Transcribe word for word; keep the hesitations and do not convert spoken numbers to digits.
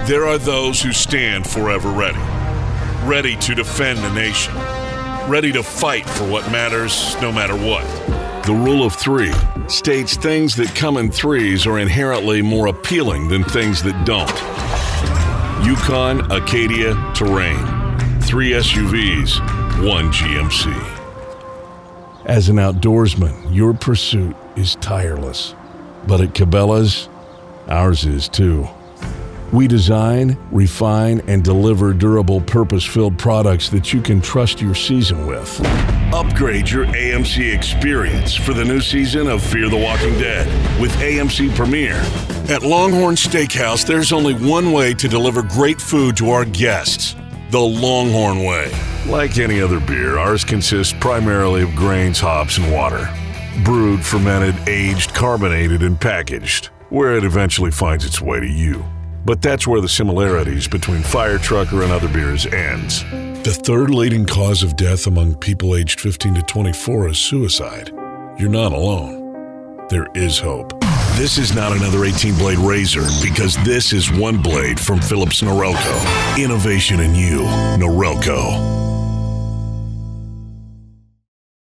There are those who stand forever ready, ready to defend the nation, ready to fight for what matters no matter what. The rule of three states things that come in threes are inherently more appealing than things that don't. Yukon, Acadia, Terrain. Three S U Vs, one G M C. As an outdoorsman, your pursuit is tireless. But at Cabela's, ours is too. We design, refine, and deliver durable, purpose-filled products that you can trust your season with. Upgrade your A M C experience for the new season of Fear the Walking Dead with A M C Premiere. At Longhorn Steakhouse, there's only one way to deliver great food to our guests: the Longhorn way. Like any other beer, ours consists primarily of grains, hops, and water. Brewed, fermented, aged, carbonated, and packaged, where it eventually finds its way to you. But that's where the similarities between Fire Trucker and other beers ends. The third leading cause of death among people aged fifteen to twenty-four is suicide. You're not alone. There is hope. This is not another eighteen-blade razor, because this is one blade from Phillips Norelco. Innovation in you, Norelco.